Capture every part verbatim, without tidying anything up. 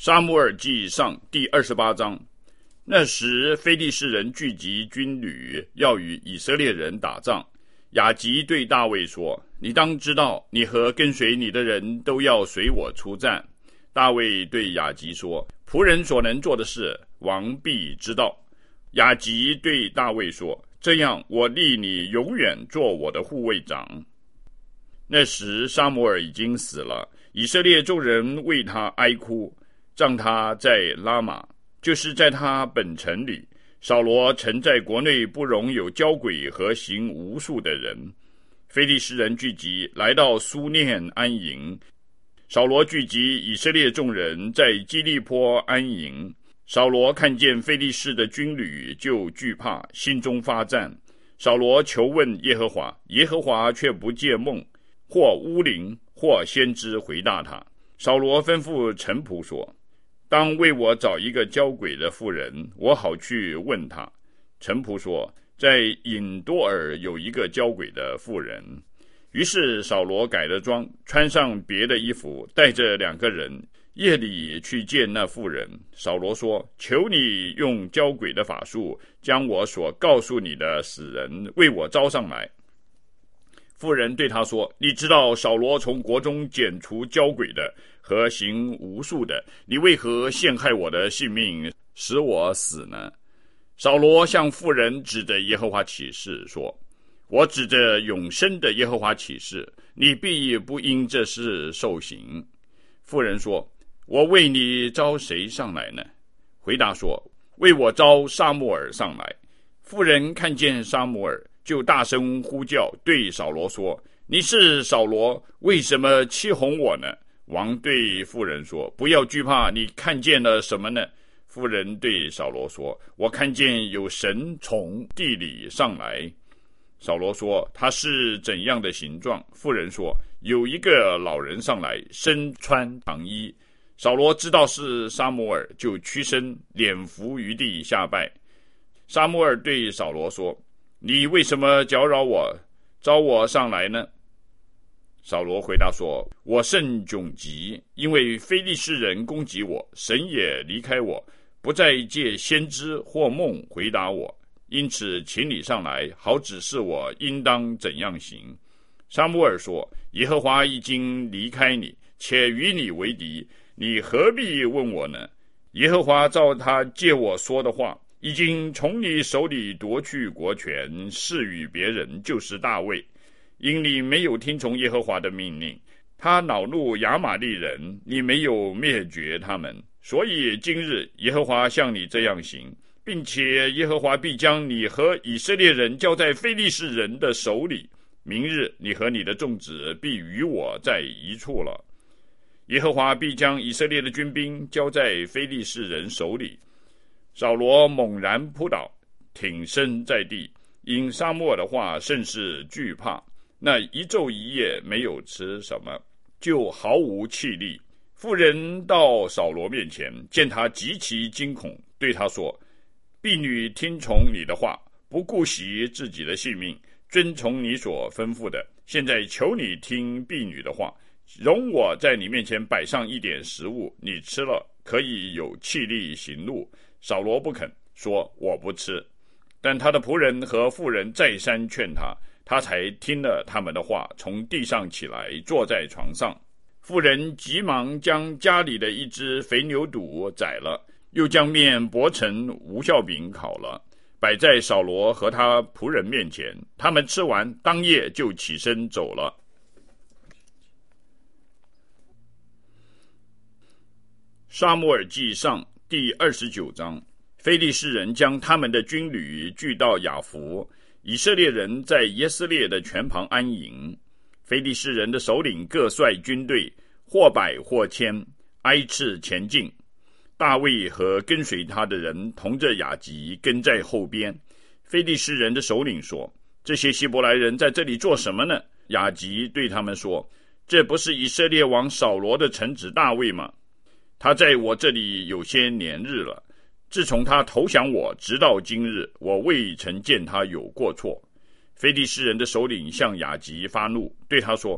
撒母耳记上第二十八章。那时非利士人聚集军旅，要与以色列人打仗。亚吉对大卫说：你当知道，你和跟随你的人都要随我出战。大卫对亚吉说：仆人所能做的事，王必知道。亚吉对大卫说：这样，我立你永远做我的护卫长。那时撒母耳已经死了，以色列众人为他哀哭，葬他在拉玛，就是在他本城里。扫罗曾在国内不容有交鬼和行巫术的人。非利士人聚集，来到苏念安营。扫罗聚集以色列众人，在基利波安营。扫罗看见非利士的军旅，就惧怕，心中发战。扫罗求问耶和华，耶和华却不借梦，或巫灵，或先知回答他。扫罗吩咐臣仆说：当为我找一个交鬼的妇人，我好去问他。臣仆说：在隐多尔有一个交鬼的妇人。于是扫罗改了装，穿上别的衣服，带着两个人，夜里去见那妇人。扫罗说：求你用交鬼的法术，将我所告诉你的死人为我招上来。妇人对他说：你知道扫罗从国中剪除交鬼的和行巫术的，你为何陷害我的性命，使我死呢？扫罗向妇人指着耶和华起誓说：我指着永生的耶和华起誓，你必不因这事受刑。妇人说：我为你招谁上来呢？回答说：为我招撒母耳上来。妇人看见撒母耳，就大声呼叫，对扫罗说：你是扫罗，为什么欺哄我呢？王对妇人说：不要惧怕，你看见了什么呢？妇人对扫罗说：我看见有神从地里上来。扫罗说：他是怎样的形状？妇人说：有一个老人上来，身穿长衣。扫罗知道是撒母耳，就屈身，脸伏于地下拜。撒母耳对扫罗说：你为什么搅扰我，招我上来呢？扫罗回答说：我甚窘急，因为非利士人攻击我，神也离开我，不再借先知或梦回答我，因此请你上来，好指示我应当怎样行。撒母耳说：耶和华已经离开你，且与你为敌，你何必问我呢？耶和华照他借我说的话，已经从你手里夺去国权，赐予别人，就是大卫。因你没有听从耶和华的命令，他恼怒亚玛力人，你没有灭绝他们，所以今日耶和华向你这样行，并且耶和华必将你和以色列人交在非利士人的手里。明日你和你的众子必与我在一处了。耶和华必将以色列的军兵交在非利士人手里。扫罗猛然扑倒，挺身在地，因撒母耳的话甚是惧怕，那一昼一夜没有吃什么，就毫无气力。妇人到扫罗面前，见他极其惊恐，对他说：婢女听从你的话，不顾惜自己的性命，遵从你所吩咐的。现在求你听婢女的话，容我在你面前摆上一点食物，你吃了可以有气力行路。扫罗不肯，说：我不吃。但他的仆人和妇人再三劝他，他才听了他们的话，从地上起来，坐在床上。妇人急忙将家里的一只肥牛肚宰了，又将面薄成无酵饼烤了，摆在扫罗和他仆人面前。他们吃完，当夜就起身走了。撒母耳记上第二十九章。非利士人将他们的军旅聚到雅弗，以色列人在耶斯列的泉旁安营。非利士人的首领各率军队，或百或千，挨次前进。大卫和跟随他的人同着雅吉跟在后边。非利士人的首领说：这些希伯来人在这里做什么呢？雅吉对他们说：这不是以色列王扫罗的臣子大卫吗？他在我这里有些年日了，自从他投降我直到今日，我未曾见他有过错。非利士人的首领向雅吉发怒，对他说：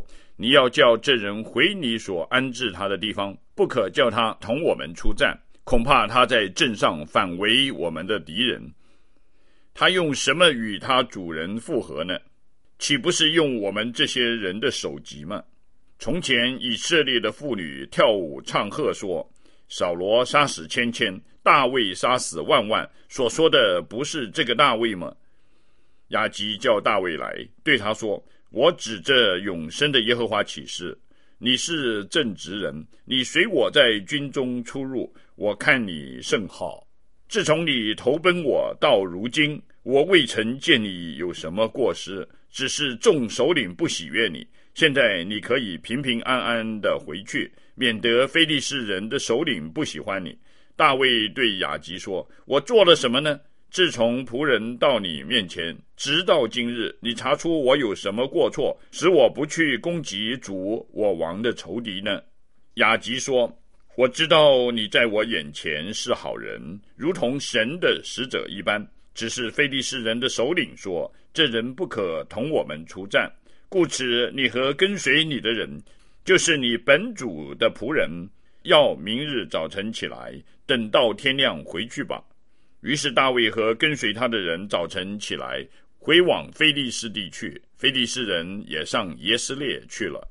你要叫这人回你所安置他的地方，不可叫他同我们出战，恐怕他在阵上反为我们的敌人。他用什么与他主人复合呢？岂不是用我们这些人的首级吗？从前以色列的妇女跳舞唱和说，扫罗杀死千千，大卫杀死万万，所说的不是这个大卫吗？亚吉叫大卫来，对他说，我指着永生的耶和华起誓，你是正直人，你随我在军中出入，我看你甚好。自从你投奔我到如今，我未曾见你有什么过失，只是众首领不喜悦你。现在你可以平平安安的回去，免得非利士人的首领不喜欢你。大卫对亚吉说，我做了什么呢？自从仆人到你面前，直到今日，你查出我有什么过错，使我不去攻击主我王的仇敌呢？亚吉说，我知道你在我眼前是好人，如同神的使者一般，只是非利士人的首领说，这人不可同我们出战，故此你和跟随你的人，就是你本主的仆人，要明日早晨起来，等到天亮回去吧。于是大卫和跟随他的人早晨起来，回往非利士地去，非利士人也上耶斯列去了。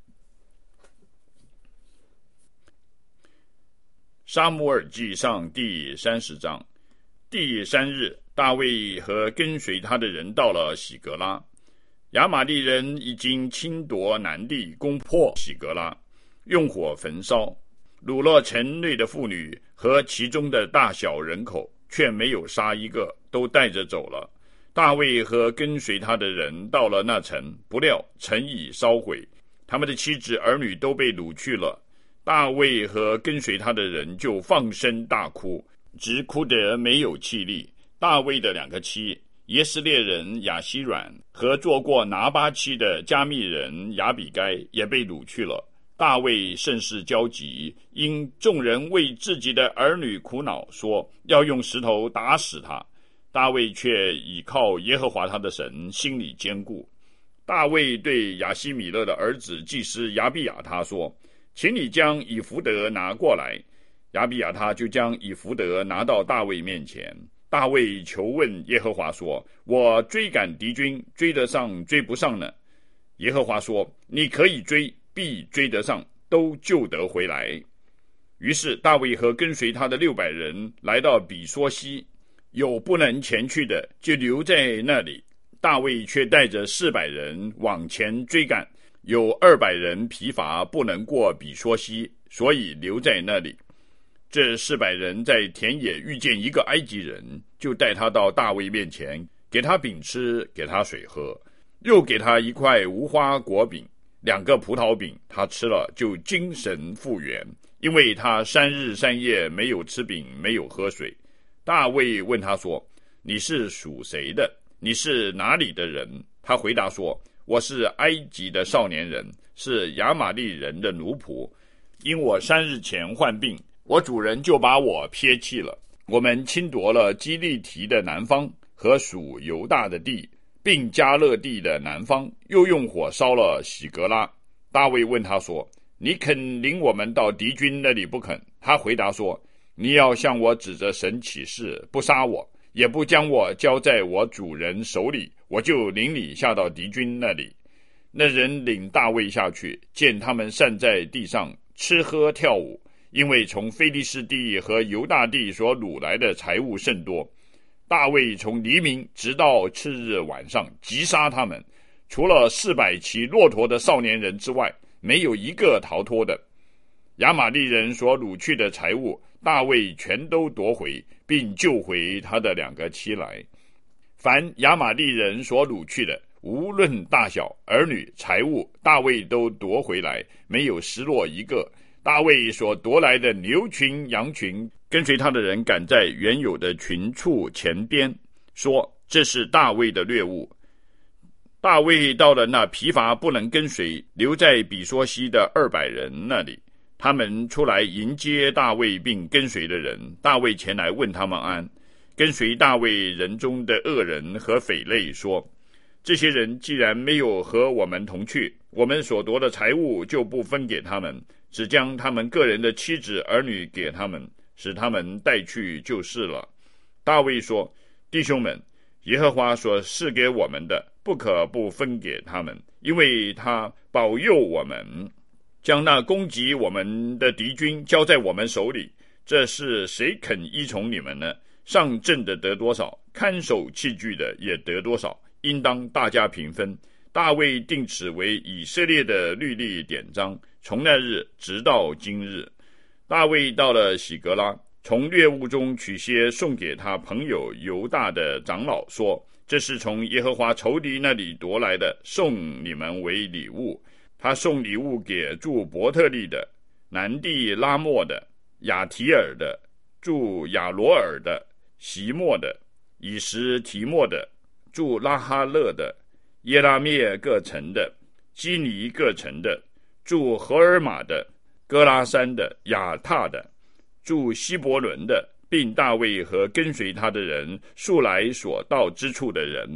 撒母耳记上第三十章。第三日，大卫和跟随他的人到了喜革拉，亚玛力人已经侵夺南地，攻破喜革拉，用火焚烧，掳了城内的妇女和其中的大小人口，却没有杀一个，都带着走了。大卫和跟随他的人到了那城，不料城已烧毁，他们的妻子儿女都被掳去了。大卫和跟随他的人就放声大哭，直哭得没有气力。大卫的两个妻，耶斯列人亚希软和做过拿巴妻的加密人亚比该也被掳去了。大卫甚是焦急，因众人为自己的儿女苦恼，说要用石头打死他。大卫却倚靠耶和华他的神，心里坚固。大卫对亚希米勒的儿子祭司亚比亚他说，请你将以弗得拿过来。亚比亚他就将以弗得拿到大卫面前。大卫求问耶和华说，我追赶敌军，追得上追不上呢？耶和华说，你可以追，必追得上，都救得回来。于是大卫和跟随他的六百人来到比梭西，有不能前去的，就留在那里。大卫却带着四百人往前追赶，有二百人疲乏，不能过比梭西，所以留在那里。这四百人在田野遇见一个埃及人，就带他到大卫面前，给他饼吃，给他水喝，又给他一块无花果饼，两个葡萄饼，他吃了就精神复原，因为他三日三夜没有吃饼，没有喝水。大卫问他说，你是属谁的？你是哪里的人？他回答说，我是埃及的少年人，是亚玛力人的奴仆，因我三日前患病，我主人就把我撇弃了。我们侵夺了基利提的南方和属犹大的地，并加勒地的南方，又用火烧了喜革拉。大卫问他说，你肯领我们到敌军那里不肯？他回答说，你要向我指着神起誓，不杀我，也不将我交在我主人手里，我就领你下到敌军那里。那人领大卫下去，见他们散在地上吃喝跳舞，因为从非利士地和犹大地所掳来的财物甚多。大卫从黎明直到次日晚上击杀他们，除了四百骑骆驼的少年人之外，没有一个逃脱的。亚玛力人所掳去的财物，大卫全都夺回，并救回他的两个妻来。凡亚玛力人所掳去的，无论大小，儿女财物，大卫都夺回来，没有失落一个。大卫所夺来的牛群羊群，跟随他的人赶在原有的群畜前边，说这是大卫的掠物。大卫到了那疲乏不能跟随，留在比梭西的二百人那里，他们出来迎接大卫并跟随的人。大卫前来问他们安。跟随大卫人中的恶人和匪类说， 这些人既然没有和我们同去，我们所夺的财物就不分给他们，只将他们个人的妻子儿女给他们，使他们带去就是了。大卫说，弟兄们，耶和华所赐给我们的，不可不分给他们，因为他保佑我们，将那攻击我们的敌军交在我们手里。这是谁肯依从你们呢？上阵的得多少，看守器具的也得多少，应当大家平分。大卫定此为以色列的律例典章，从那日直到今日。大卫到了喜革拉，从掠物中取些送给他朋友犹大的长老，说，这是从耶和华仇敌那里夺来的，送你们为礼物。他送礼物给住伯特利的、南地拉莫的、亚提尔的、住亚罗尔的、席莫的、以实提莫的、住拉哈勒的、耶拉灭各城的、基尼各城的、住荷尔玛的、哥拉山的、亚塔的、住希伯伦的，并大卫和跟随他的人素来所到之处的人。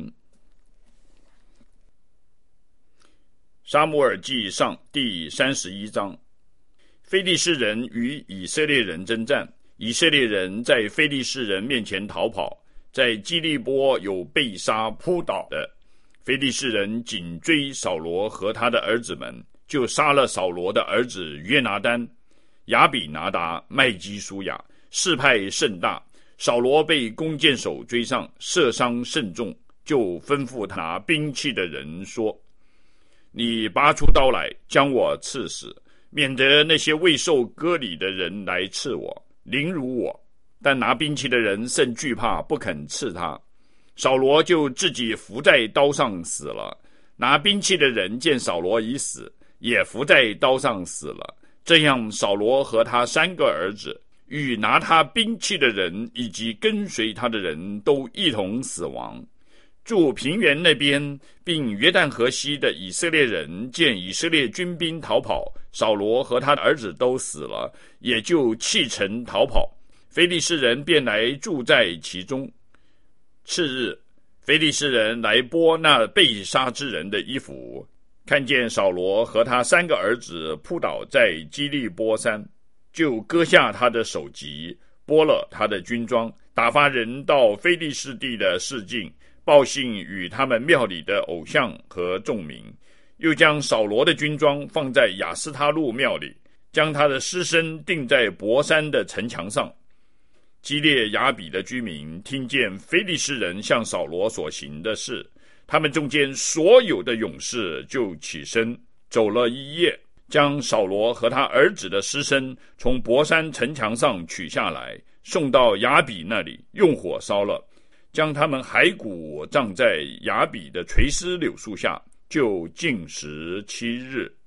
撒母耳记上第三十一章。非利士人与以色列人征战，以色列人在非利士人面前逃跑，在基利波有被杀扑倒的。非利士人紧追扫罗和他的儿子们，就杀了扫罗的儿子约拿单、亚比拿达、麦基舒亚，事派甚大。扫罗被弓箭手追上，射伤甚重，就吩咐他拿兵器的人说，你拔出刀来，将我刺死，免得那些未受割礼的人来刺我，凌辱我。但拿兵器的人甚惧怕，不肯刺他。扫罗就自己伏在刀上死了。拿兵器的人见扫罗已死，也伏在刀上死了。这样扫罗和他三个儿子与拿他兵器的人以及跟随他的人都一同死亡。住平原那边并约旦河西的以色列人见以色列军兵逃跑，扫罗和他的儿子都死了，也就弃城逃跑。非利士人便来住在其中。次日，非利士人来剥那被杀之人的衣服，看见扫罗和他三个儿子扑倒在基利波山，就割下他的首级，剥了他的军装，打发人到非利士地的示尽，报信与他们庙里的偶像和众民，又将扫罗的军装放在亚斯他路庙里，将他的尸身钉在伯山的城墙上。基列雅比的居民听见非利士人向扫罗所行的事，他们中间所有的勇士就起身走了一夜，将扫罗和他儿子的尸身从伯山城墙上取下来，送到雅比那里，用火烧了，将他们骸骨葬在雅比的垂丝柳树下，就禁食七日。